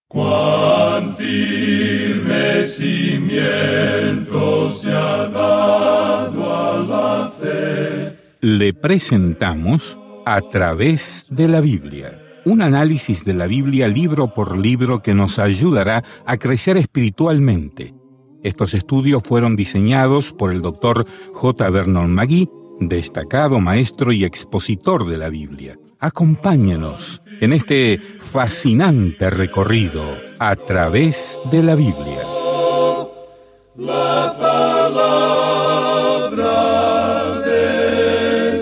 Cuán firme cimiento se ha dado a la fe. Le presentamos A través de la Biblia, un análisis de la Biblia libro por libro que nos ayudará a crecer espiritualmente. Estos estudios fueron diseñados por el Dr. J. Vernon McGee, destacado maestro y expositor de la Biblia. Acompáñenos en este fascinante recorrido a través de la Biblia. La palabra de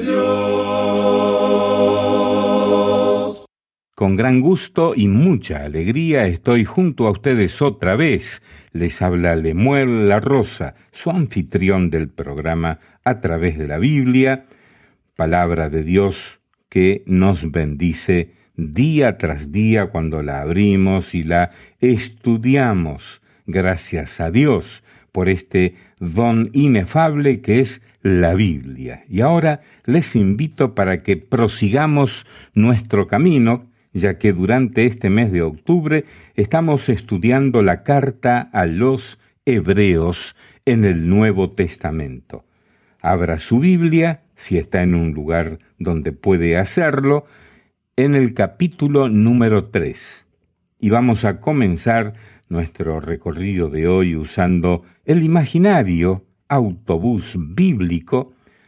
Dios. Con gran gusto y mucha alegría estoy junto a ustedes otra vez. Les habla Lemuel La Rosa, su anfitrión del programa A través de la Biblia, palabra de Dios que nos bendice día tras día cuando la abrimos y la estudiamos. Gracias a Dios por este don inefable que es la Biblia. Y ahora les invito para que prosigamos nuestro camino, ya que durante este mes de octubre estamos estudiando la carta a los Hebreos en el Nuevo Testamento. Abra su Biblia, si está en un lugar donde puede hacerlo, en el capítulo número 3. Y vamos a comenzar nuestro recorrido de hoy usando el imaginario autobús bíblico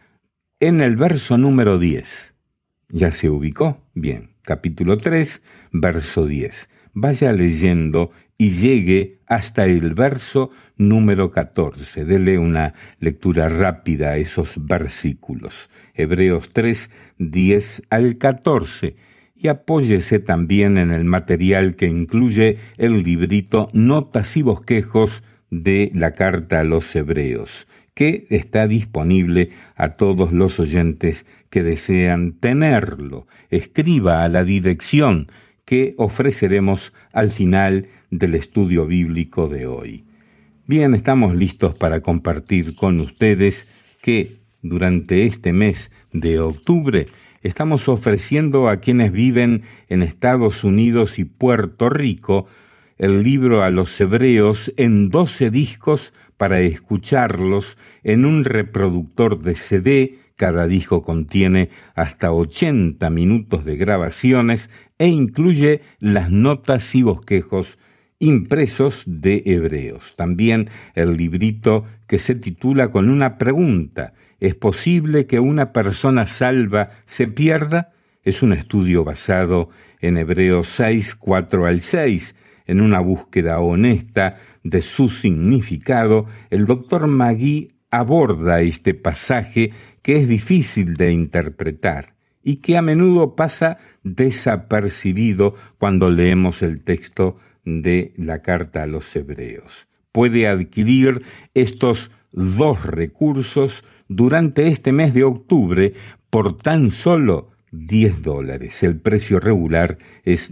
en el verso número 10. ¿Ya se ubicó? Bien, capítulo 3, verso 10. Vaya leyendo y llegue hasta el verso número 14. Dele una lectura rápida a esos versículos. Hebreos 3, 10 al 14. Y apóyese también en el material que incluye el librito Notas y Bosquejos de la Carta a los Hebreos, que está disponible a todos los oyentes que desean tenerlo. Escriba a la dirección que ofreceremos al final del estudio bíblico de hoy. Bien, estamos listos para compartir con ustedes que durante este mes de octubre estamos ofreciendo a quienes viven en Estados Unidos y Puerto Rico el libro a los Hebreos en 12 discos para escucharlos en un reproductor de CD. Cada disco contiene hasta 80 minutos de grabaciones e incluye las notas y bosquejos impresos de Hebreos. También el librito que se titula con una pregunta: ¿es posible que una persona salva se pierda? Es un estudio basado en Hebreos 6, 4 al 6. En una búsqueda honesta de su significado, el Dr. McGee aborda este pasaje que es difícil de interpretar y que a menudo pasa desapercibido cuando leemos el texto de la carta a los Hebreos. Puede adquirir estos dos recursos durante este mes de octubre por tan solo $10. El precio regular es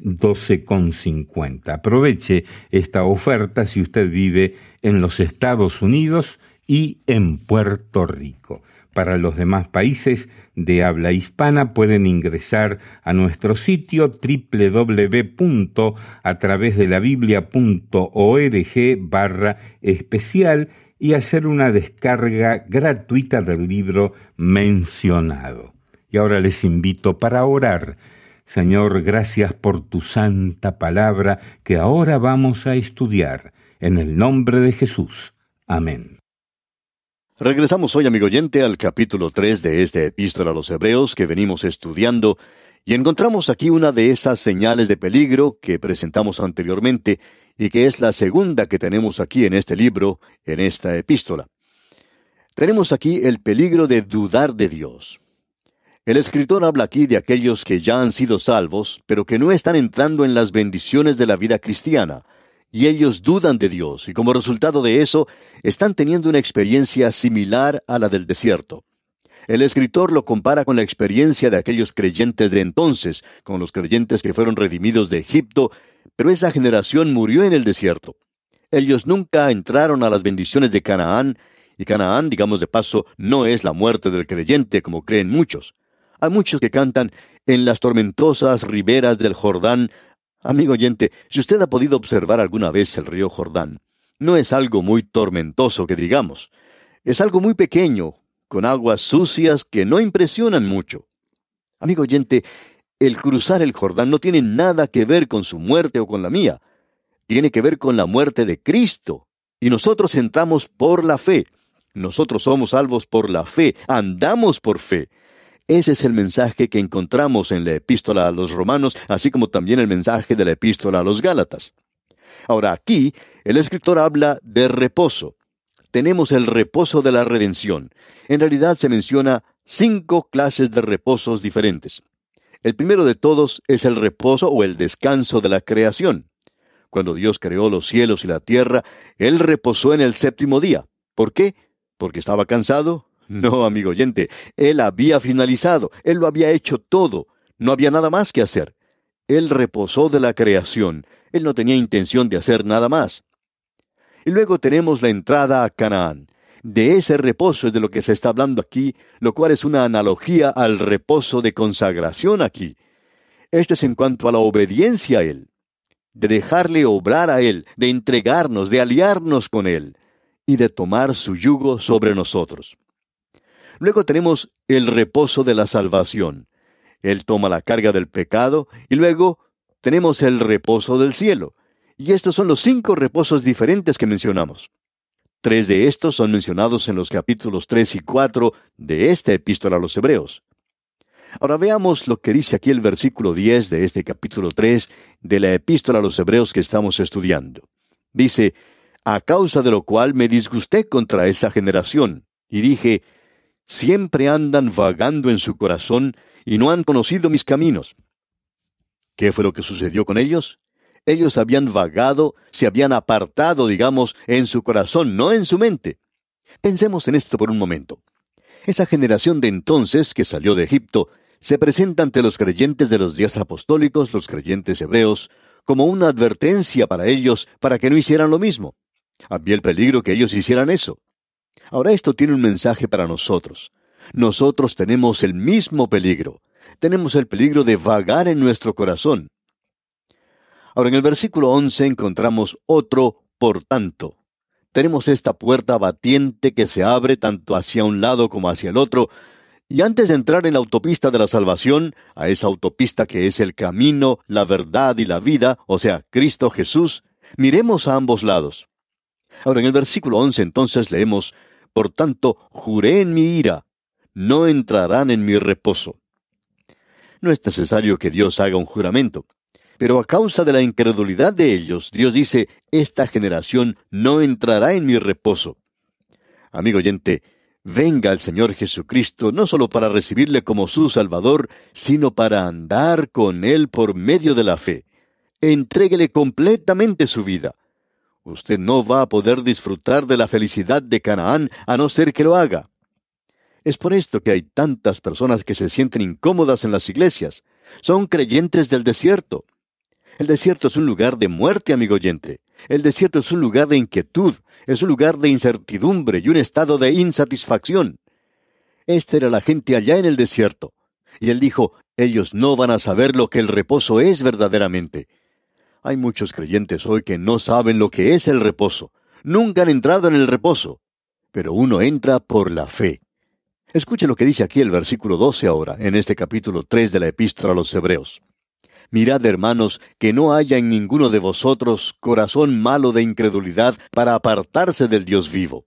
$12,50. Aproveche esta oferta si usted vive en los Estados Unidos y en Puerto Rico. Para los demás países de habla hispana pueden ingresar a nuestro sitio www.atravesdelabiblia.org/especial y hacer una descarga gratuita del libro mencionado. Y ahora les invito para orar. Señor, gracias por tu santa palabra que ahora vamos a estudiar. En el nombre de Jesús. Amén. Regresamos hoy, amigo oyente, al capítulo 3 de esta epístola a los Hebreos que venimos estudiando, y encontramos aquí una de esas señales de peligro que presentamos anteriormente y que es la segunda que tenemos aquí en este libro, en esta epístola. Tenemos aquí el peligro de dudar de Dios. El escritor habla aquí de aquellos que ya han sido salvos, pero que no están entrando en las bendiciones de la vida cristiana, y ellos dudan de Dios, y como resultado de eso, están teniendo una experiencia similar a la del desierto. El escritor lo compara con la experiencia de aquellos creyentes de entonces, con los creyentes que fueron redimidos de Egipto, pero esa generación murió en el desierto. Ellos nunca entraron a las bendiciones de Canaán, y Canaán, digamos de paso, no es la muerte del creyente, como creen muchos. Hay muchos que cantan: en las tormentosas riberas del Jordán Amigo oyente, si usted ha podido observar alguna vez el río Jordán, no es algo muy tormentoso que digamos. Es algo muy pequeño, con aguas sucias que no impresionan mucho. Amigo oyente, el cruzar el Jordán no tiene nada que ver con su muerte o con la mía. Tiene que ver con la muerte de Cristo. Y nosotros entramos por la fe. Nosotros somos salvos por la fe. Andamos por fe. Ese es el mensaje que encontramos en la epístola a los Romanos, así como también el mensaje de la epístola a los Gálatas. Ahora aquí, el escritor habla de reposo. Tenemos el reposo de la redención. En realidad se menciona 5 clases de reposos diferentes. El primero de todos es el reposo o el descanso de la creación. Cuando Dios creó los cielos y la tierra, Él reposó en el 7º día. ¿Por qué? ¿Porque estaba cansado? No, amigo oyente, Él había finalizado, Él lo había hecho todo, no había nada más que hacer. Él reposó de la creación, Él no tenía intención de hacer nada más. Y luego tenemos la entrada a Canaán. De ese reposo es de lo que se está hablando aquí, lo cual es una analogía al reposo de consagración aquí. Esto es en cuanto a la obediencia a Él, de dejarle obrar a Él, de entregarnos, de aliarnos con Él, y de tomar su yugo sobre nosotros. Luego tenemos el reposo de la salvación. Él toma la carga del pecado, y luego tenemos el reposo del cielo. Y estos son los 5 reposos diferentes que mencionamos. 3 de estos son mencionados en los capítulos 3 y 4 de esta epístola a los Hebreos. Ahora veamos lo que dice aquí el versículo 10 de este capítulo 3 de la epístola a los Hebreos que estamos estudiando. Dice, a causa de lo cual me disgusté contra esa generación, y dije, siempre andan vagando en su corazón y no han conocido mis caminos. ¿Qué fue lo que sucedió con ellos? Ellos habían vagado, se habían apartado, digamos, en su corazón, no en su mente. Pensemos en esto por un momento. Esa generación de entonces que salió de Egipto se presenta ante los creyentes de los días apostólicos, los creyentes hebreos, como una advertencia para ellos para que no hicieran lo mismo. Había el peligro que ellos hicieran eso. Ahora esto tiene un mensaje para nosotros. Nosotros tenemos el mismo peligro. Tenemos el peligro de vagar en nuestro corazón. Ahora en el versículo 11 encontramos otro por tanto. Tenemos esta puerta batiente que se abre tanto hacia un lado como hacia el otro, y antes de entrar en la autopista de la salvación, a esa autopista que es el camino, la verdad y la vida, o sea, Cristo Jesús, miremos a ambos lados. Ahora en el versículo 11 entonces leemos, por tanto, juré en mi ira, no entrarán en mi reposo. No es necesario que Dios haga un juramento. Pero a causa de la incredulidad de ellos, Dios dice, esta generación no entrará en mi reposo. Amigo oyente, venga el Señor Jesucristo no solo para recibirle como su Salvador, sino para andar con Él por medio de la fe. Entréguele completamente su vida. Usted no va a poder disfrutar de la felicidad de Canaán a no ser que lo haga. Es por esto que hay tantas personas que se sienten incómodas en las iglesias. Son creyentes del desierto. El desierto es un lugar de muerte, amigo oyente. El desierto es un lugar de inquietud, es un lugar de incertidumbre y un estado de insatisfacción. Esta era la gente allá en el desierto. Y él dijo, ellos no van a saber lo que el reposo es verdaderamente. Hay muchos creyentes hoy que no saben lo que es el reposo. Nunca han entrado en el reposo. Pero uno entra por la fe. Escuche lo que dice aquí el versículo 12 ahora, en este capítulo 3 de la epístola a los Hebreos. Mirad, hermanos, que no haya en ninguno de vosotros corazón malo de incredulidad para apartarse del Dios vivo.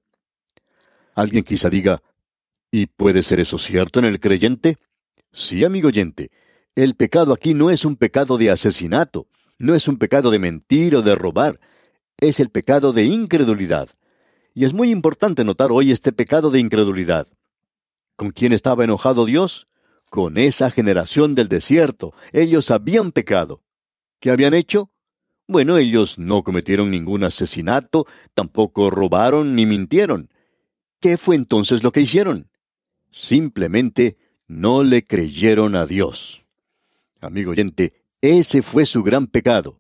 Alguien quizá diga, ¿y puede ser eso cierto en el creyente? Sí, amigo oyente. El pecado aquí no es un pecado de asesinato, no es un pecado de mentir o de robar. Es el pecado de incredulidad. Y es muy importante notar hoy este pecado de incredulidad. ¿Con quién estaba enojado Dios? Con esa generación del desierto. Ellos habían pecado. ¿Qué habían hecho? Bueno, ellos no cometieron ningún asesinato, tampoco robaron ni mintieron. ¿Qué fue entonces lo que hicieron? Simplemente no le creyeron a Dios. Amigo oyente, ese fue su gran pecado.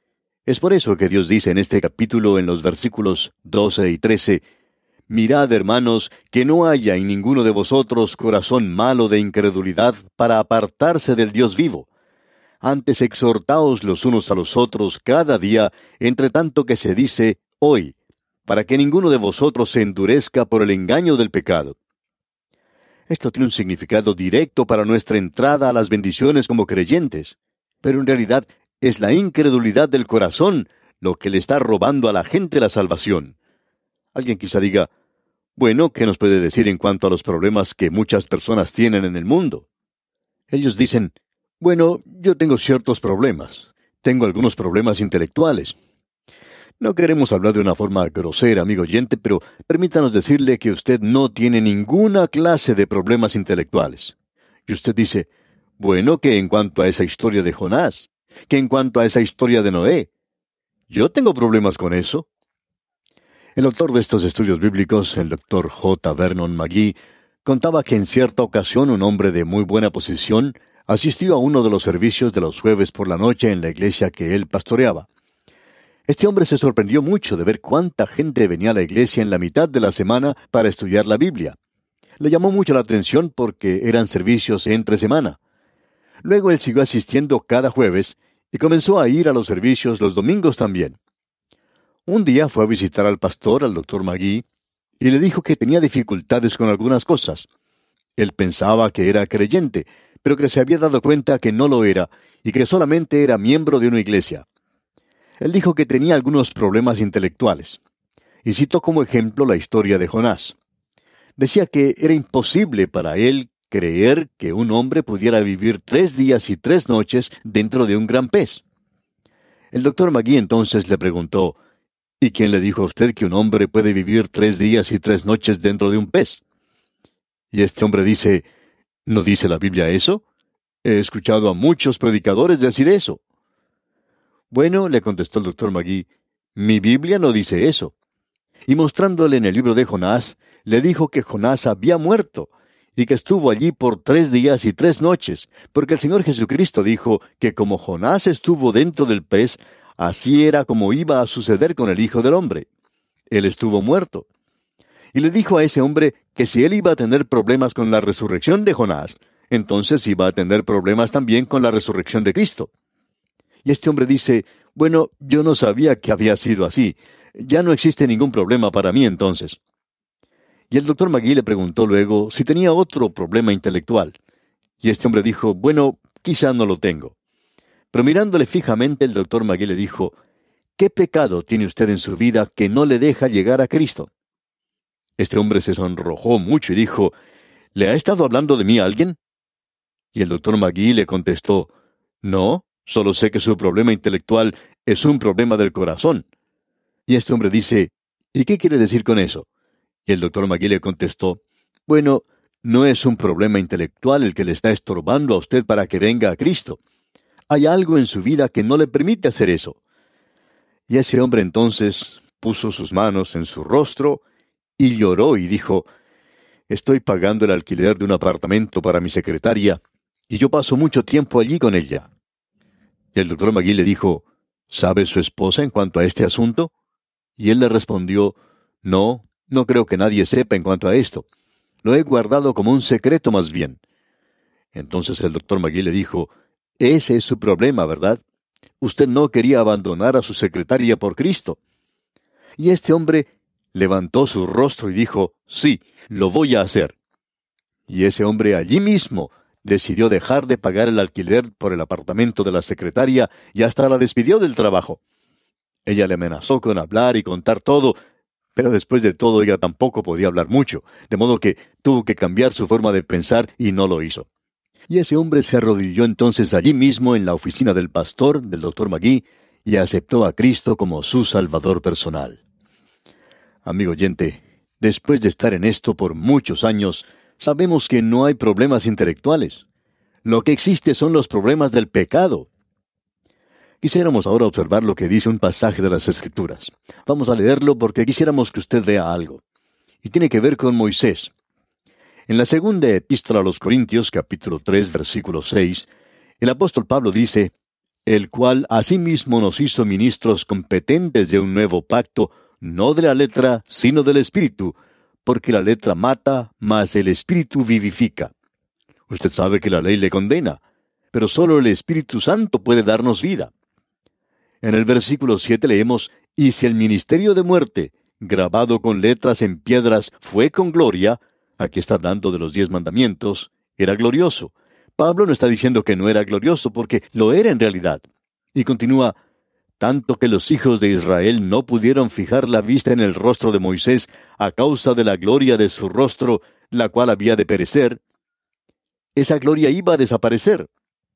Es por eso que Dios dice en este capítulo, en los versículos 12 y 13, mirad, hermanos, que no haya en ninguno de vosotros corazón malo de incredulidad para apartarse del Dios vivo. Antes exhortaos los unos a los otros cada día, entre tanto que se dice hoy, para que ninguno de vosotros se endurezca por el engaño del pecado. Esto tiene un significado directo para nuestra entrada a las bendiciones como creyentes, pero en realidad es la incredulidad del corazón lo que le está robando a la gente la salvación. Alguien quizá diga, bueno, ¿qué nos puede decir en cuanto a los problemas que muchas personas tienen en el mundo? Ellos dicen, bueno, yo tengo ciertos problemas. Tengo algunos problemas intelectuales. No queremos hablar de una forma grosera, amigo oyente, pero permítanos decirle que usted no tiene ninguna clase de problemas intelectuales. Y usted dice, bueno, que en cuanto a esa historia de Jonás, que en cuanto a esa historia de Noé, yo tengo problemas con eso. El autor de estos estudios bíblicos, el Dr. J. Vernon McGee, contaba que en cierta ocasión un hombre de muy buena posición asistió a uno de los servicios de los jueves por la noche en la iglesia que él pastoreaba. Este hombre se sorprendió mucho de ver cuánta gente venía a la iglesia en la mitad de la semana para estudiar la Biblia. Le llamó mucho la atención porque eran servicios entre semana. Luego él siguió asistiendo cada jueves y comenzó a ir a los servicios los domingos también. Un día fue a visitar al pastor, al Dr. McGee, y le dijo que tenía dificultades con algunas cosas. Él pensaba que era creyente, pero que se había dado cuenta que no lo era y que solamente era miembro de una iglesia. Él dijo que tenía algunos problemas intelectuales, y citó como ejemplo la historia de Jonás. Decía que era imposible para él creer que un hombre pudiera vivir 3 días y 3 noches dentro de un gran pez. El Dr. McGee entonces le preguntó, ¿y quién le dijo a usted que un hombre puede vivir 3 días y 3 noches dentro de un pez? Y este hombre dice, ¿no dice la Biblia eso? He escuchado a muchos predicadores decir eso. Bueno, le contestó el Dr. McGee, mi Biblia no dice eso. Y mostrándole en el libro de Jonás, le dijo que Jonás había muerto, y que estuvo allí por 3 días y 3 noches, porque el Señor Jesucristo dijo que como Jonás estuvo dentro del pez, así era como iba a suceder con el Hijo del Hombre. Él estuvo muerto. Y le dijo a ese hombre que si él iba a tener problemas con la resurrección de Jonás, entonces iba a tener problemas también con la resurrección de Cristo. Y este hombre dice, bueno, yo no sabía que había sido así. Ya no existe ningún problema para mí entonces. Y el Dr. McGee le preguntó luego si tenía otro problema intelectual. Y este hombre dijo, bueno, quizá no lo tengo. Pero mirándole fijamente, el Dr. McGee le dijo, ¿qué pecado tiene usted en su vida que no le deja llegar a Cristo? Este hombre se sonrojó mucho y dijo, ¿le ha estado hablando de mí alguien? Y el Dr. McGee le contestó, no, solo sé que su problema intelectual es un problema del corazón. Y este hombre dice, ¿y qué quiere decir con eso? Y el Dr. McGee le contestó, bueno, no es un problema intelectual el que le está estorbando a usted para que venga a Cristo. Hay algo en su vida que no le permite hacer eso. Y ese hombre entonces puso sus manos en su rostro y lloró y dijo, estoy pagando el alquiler de un apartamento para mi secretaria y yo paso mucho tiempo allí con ella. Y el Dr. McGee le dijo, ¿sabe su esposa en cuanto a este asunto? Y él le respondió, no creo que nadie sepa en cuanto a esto. Lo he guardado como un secreto más bien. Entonces el Dr. McGee le dijo, ese es su problema, ¿verdad? Usted no quería abandonar a su secretaria por Cristo. Y este hombre levantó su rostro y dijo, sí, lo voy a hacer. Y ese hombre allí mismo decidió dejar de pagar el alquiler por el apartamento de la secretaria y hasta la despidió del trabajo. Ella le amenazó con hablar y contar todo, pero después de todo ella tampoco podía hablar mucho, de modo que tuvo que cambiar su forma de pensar y no lo hizo. Y ese hombre se arrodilló entonces allí mismo en la oficina del pastor, del Dr. McGee, y aceptó a Cristo como su Salvador personal. Amigo oyente, después de estar en esto por muchos años, sabemos que no hay problemas intelectuales. Lo que existe son los problemas del pecado. Quisiéramos ahora observar lo que dice un pasaje de las Escrituras. Vamos a leerlo porque quisiéramos que usted vea algo. Y tiene que ver con Moisés. En la segunda epístola a los Corintios, capítulo 3, versículo 6, el apóstol Pablo dice, el cual asimismo nos hizo ministros competentes de un nuevo pacto, no de la letra, sino del Espíritu, porque la letra mata, mas el Espíritu vivifica. Usted sabe que la ley le condena, pero solo el Espíritu Santo puede darnos vida. En el versículo 7 leemos, y si el ministerio de muerte, grabado con letras en piedras, fue con gloria, aquí está hablando de los 10 mandamientos, era glorioso. Pablo no está diciendo que no era glorioso, porque lo era en realidad. Y continúa, tanto que los hijos de Israel no pudieron fijar la vista en el rostro de Moisés a causa de la gloria de su rostro, la cual había de perecer. Esa gloria iba a desaparecer.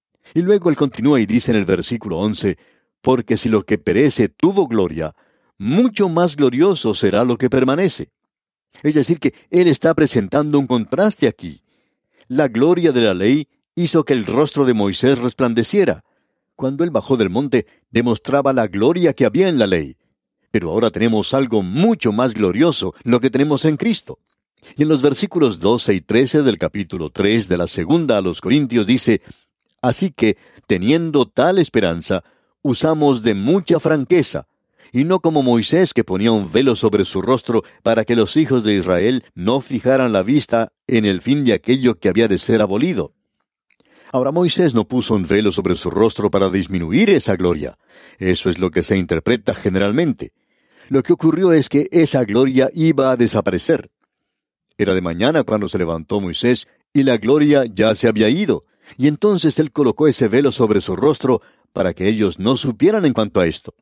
Y luego él continúa y dice en el versículo 11, porque si lo que perece tuvo gloria, mucho más glorioso será lo que permanece. Es decir, que él está presentando un contraste aquí. La gloria de la ley hizo que el rostro de Moisés resplandeciera. Cuando él bajó del monte, demostraba la gloria que había en la ley. Pero ahora tenemos algo mucho más glorioso, lo que tenemos en Cristo. Y en los versículos 12 y 13 del capítulo 3 de la segunda a los Corintios dice, así que, teniendo tal esperanza, usamos de mucha franqueza, y no como Moisés que ponía un velo sobre su rostro para que los hijos de Israel no fijaran la vista en el fin de aquello que había de ser abolido. Ahora Moisés no puso un velo sobre su rostro para disminuir esa gloria. Eso es lo que se interpreta generalmente. Lo que ocurrió es que esa gloria iba a desaparecer. Era de mañana cuando se levantó Moisés y la gloria ya se había ido, y entonces él colocó ese velo sobre su rostro para que ellos no supieran en cuanto a esto.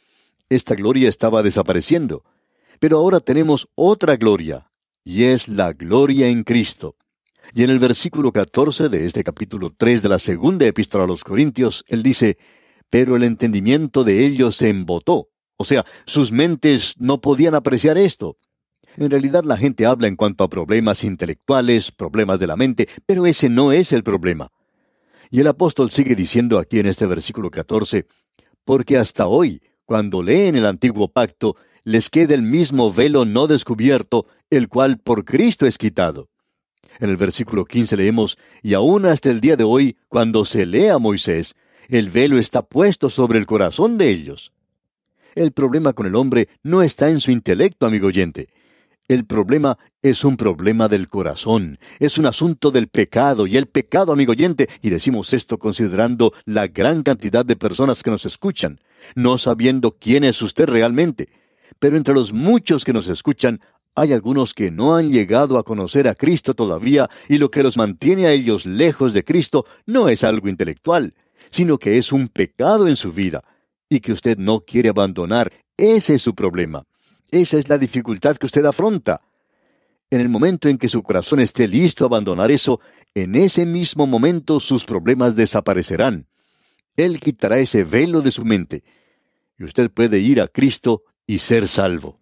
Esta gloria estaba desapareciendo, pero ahora tenemos otra gloria, y es la gloria en Cristo. Y en el versículo 14 de este capítulo 3 de la segunda epístola a los Corintios, él dice, pero el entendimiento de ellos se embotó. O sea, sus mentes no podían apreciar esto. En realidad la gente habla en cuanto a problemas intelectuales, problemas de la mente, pero ese no es el problema. Y el apóstol sigue diciendo aquí en este versículo 14, porque hasta hoy, cuando leen el antiguo pacto, les queda el mismo velo no descubierto, el cual por Cristo es quitado. En el versículo 15 leemos, y aún hasta el día de hoy, cuando se lee a Moisés, el velo está puesto sobre el corazón de ellos. El problema con el hombre no está en su intelecto, amigo oyente. El problema es un problema del corazón, es un asunto del pecado, y el pecado, amigo oyente, y decimos esto considerando la gran cantidad de personas que nos escuchan, no sabiendo quién es usted realmente. Pero entre los muchos que nos escuchan, hay algunos que no han llegado a conocer a Cristo todavía, y lo que los mantiene a ellos lejos de Cristo no es algo intelectual, sino que es un pecado en su vida, y que usted no quiere abandonar. Ese es su problema. Esa es la dificultad que usted afronta. En el momento en que su corazón esté listo a abandonar eso, en ese mismo momento sus problemas desaparecerán. Él quitará ese velo de su mente, y usted puede ir a Cristo y ser salvo.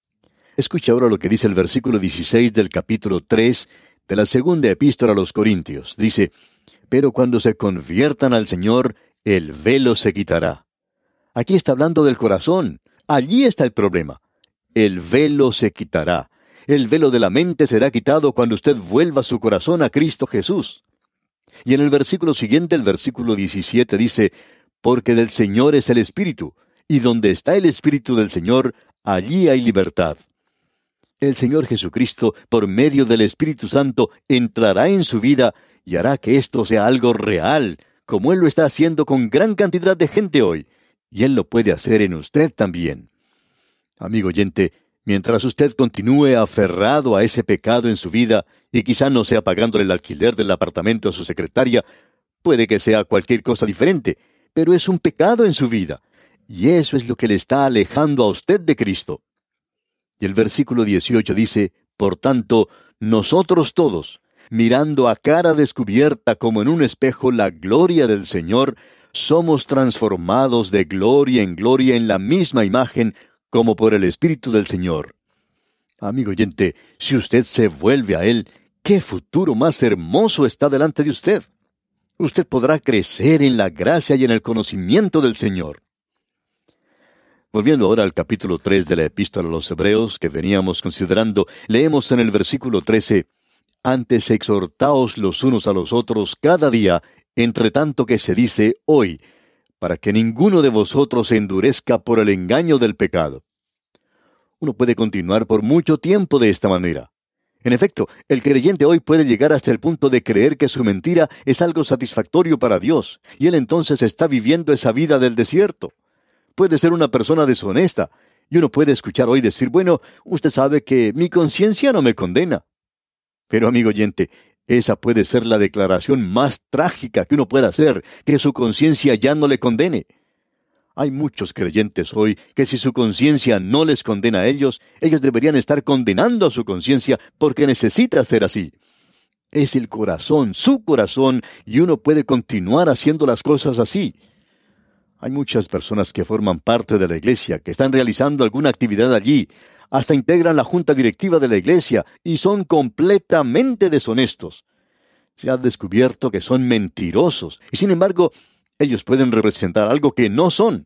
Escucha ahora lo que dice el versículo 16 del capítulo 3 de la segunda epístola a los Corintios. Dice, pero cuando se conviertan al Señor, el velo se quitará. Aquí está hablando del corazón. Allí está el problema. El velo se quitará. El velo de la mente será quitado cuando usted vuelva su corazón a Cristo Jesús. Y en el versículo siguiente, el versículo 17, dice, porque del Señor es el Espíritu, y donde está el Espíritu del Señor, allí hay libertad. El Señor Jesucristo, por medio del Espíritu Santo, entrará en su vida y hará que esto sea algo real, como Él lo está haciendo con gran cantidad de gente hoy. Y Él lo puede hacer en usted también. Amigo oyente, mientras usted continúe aferrado a ese pecado en su vida, y quizá no sea pagándole el alquiler del apartamento a su secretaria, puede que sea cualquier cosa diferente, pero es un pecado en su vida, y eso es lo que le está alejando a usted de Cristo. Y el versículo 18 dice, por tanto, nosotros todos, mirando a cara descubierta como en un espejo la gloria del Señor, somos transformados de gloria en la misma imagen, como por el Espíritu del Señor. Amigo oyente, si usted se vuelve a Él, ¿qué futuro más hermoso está delante de usted? Usted podrá crecer en la gracia y en el conocimiento del Señor. Volviendo ahora al capítulo 3 de la Epístola a los Hebreos que veníamos considerando, leemos en el versículo 13, antes exhortaos los unos a los otros cada día, entre tanto que se dice hoy, para que ninguno de vosotros se endurezca por el engaño del pecado. Uno puede continuar por mucho tiempo de esta manera. En efecto, el creyente hoy puede llegar hasta el punto de creer que su mentira es algo satisfactorio para Dios, y él entonces está viviendo esa vida del desierto. Puede ser una persona deshonesta, y uno puede escuchar hoy decir, bueno, usted sabe que mi conciencia no me condena. Pero, amigo oyente, esa puede ser la declaración más trágica que uno pueda hacer, que su conciencia ya no le condene. Hay muchos creyentes hoy que si su conciencia no les condena a ellos deberían estar condenando a su conciencia porque necesita ser así. Es el corazón, su corazón, y uno puede continuar haciendo las cosas así. Hay muchas personas que forman parte de la iglesia, que están realizando alguna actividad allí, hasta integran la junta directiva de la iglesia y son completamente deshonestos. Se ha descubierto que son mentirosos y sin embargo ellos pueden representar algo que no son.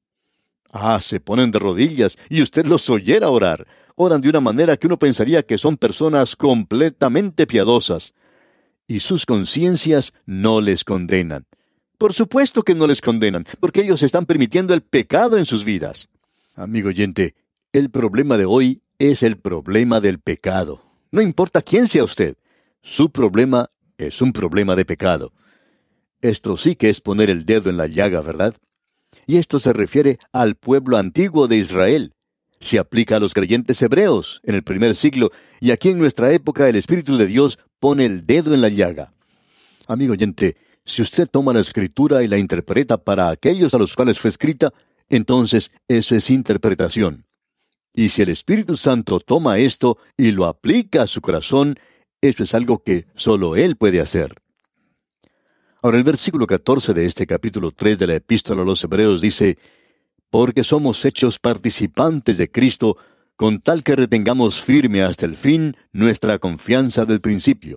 Se ponen de rodillas y usted los oyera orar. Oran de una manera que uno pensaría que son personas completamente piadosas. Y sus conciencias no les condenan. Por supuesto que no les condenan, porque ellos están permitiendo el pecado en sus vidas. Amigo oyente, el problema de hoy es el problema del pecado. No importa quién sea usted, su problema es un problema de pecado. Esto sí que es poner el dedo en la llaga, ¿verdad? Y esto se refiere al pueblo antiguo de Israel. Se aplica a los creyentes hebreos en el primer siglo, y aquí en nuestra época el Espíritu de Dios pone el dedo en la llaga. Amigo oyente, si usted toma la Escritura y la interpreta para aquellos a los cuales fue escrita, entonces eso es interpretación. Y si el Espíritu Santo toma esto y lo aplica a su corazón, eso es algo que solo Él puede hacer. Ahora, el versículo 14 de este capítulo 3 de la Epístola a los Hebreos dice, porque somos hechos participantes de Cristo, con tal que retengamos firme hasta el fin nuestra confianza del principio.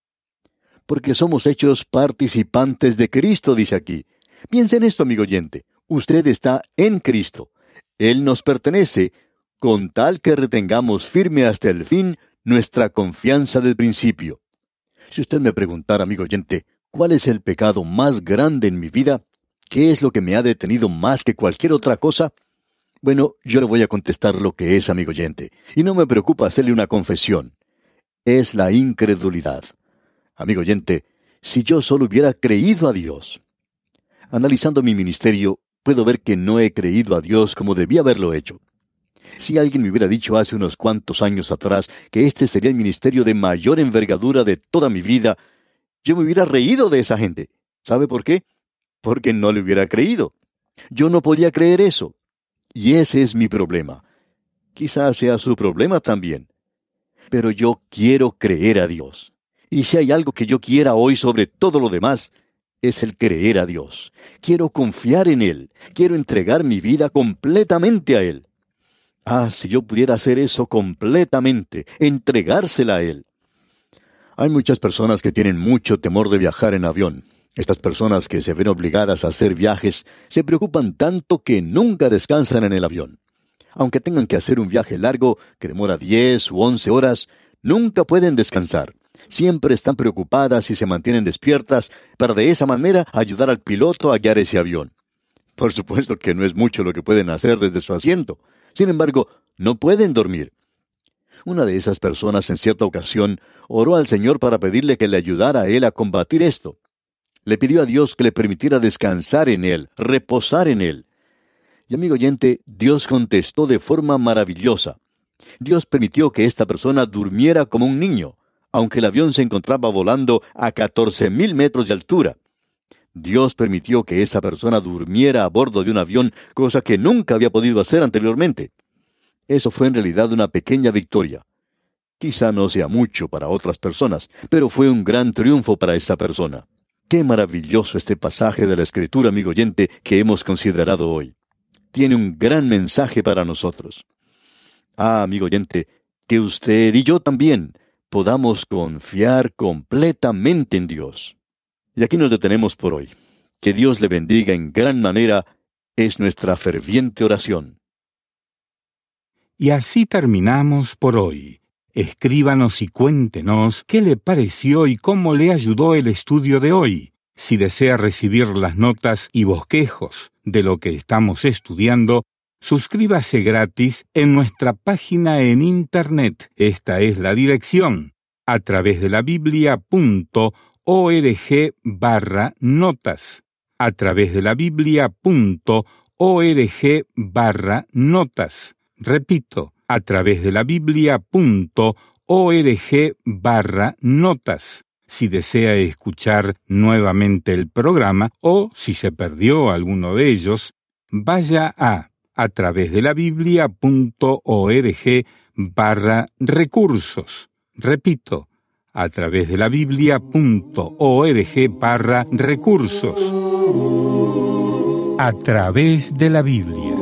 Porque somos hechos participantes de Cristo, dice aquí. Piensa en esto, amigo oyente. Usted está en Cristo. Él nos pertenece, con tal que retengamos firme hasta el fin nuestra confianza del principio. Si usted me preguntara, amigo oyente, ¿cuál es el pecado más grande en mi vida? ¿Qué es lo que me ha detenido más que cualquier otra cosa? Bueno, yo le voy a contestar lo que es, amigo oyente, y no me preocupa hacerle una confesión. Es la incredulidad. Amigo oyente, si yo solo hubiera creído a Dios. Analizando mi ministerio, puedo ver que no he creído a Dios como debía haberlo hecho. Si alguien me hubiera dicho hace unos cuantos años atrás que este sería el ministerio de mayor envergadura de toda mi vida, yo me hubiera reído de esa gente. ¿Sabe por qué? Porque no le hubiera creído. Yo no podía creer eso. Y ese es mi problema. Quizás sea su problema también. Pero yo quiero creer a Dios. Y si hay algo que yo quiera hoy sobre todo lo demás, es el creer a Dios. Quiero confiar en Él. Quiero entregar mi vida completamente a Él. Si yo pudiera hacer eso completamente, entregársela a Él. Hay muchas personas que tienen mucho temor de viajar en avión. Estas personas que se ven obligadas a hacer viajes se preocupan tanto que nunca descansan en el avión. Aunque tengan que hacer un viaje largo que demora 10 u 11 horas, nunca pueden descansar. Siempre están preocupadas y se mantienen despiertas para de esa manera ayudar al piloto a guiar ese avión. Por supuesto que no es mucho lo que pueden hacer desde su asiento. Sin embargo, no pueden dormir. Una de esas personas en cierta ocasión oró al Señor para pedirle que le ayudara a él a combatir esto. Le pidió a Dios que le permitiera descansar en Él, reposar en Él. Y amigo oyente, Dios contestó de forma maravillosa. Dios permitió que esta persona durmiera como un niño, aunque el avión se encontraba volando a 14,000 metros de altura. Dios permitió que esa persona durmiera a bordo de un avión, cosa que nunca había podido hacer anteriormente. Eso fue en realidad una pequeña victoria. Quizá no sea mucho para otras personas, pero fue un gran triunfo para esa persona. Qué maravilloso este pasaje de la Escritura, amigo oyente, que hemos considerado hoy. Tiene un gran mensaje para nosotros. Amigo oyente, que usted y yo también podamos confiar completamente en Dios. Y aquí nos detenemos por hoy. Que Dios le bendiga en gran manera es nuestra ferviente oración. Y así terminamos por hoy. Escríbanos y cuéntenos qué le pareció y cómo le ayudó el estudio de hoy. Si desea recibir las notas y bosquejos de lo que estamos estudiando, Suscríbase gratis en nuestra página en Internet. Esta es la dirección: atravesdelabiblia.org/notas. atravesdelabiblia.org/notas. Repito, atravesdelabiblia.org/notas. Si desea escuchar nuevamente el programa o si se perdió alguno de ellos, vaya a atravesdelabiblia.org/recursos. Repito, atravesdelabiblia.org/recursos. A través de la Biblia.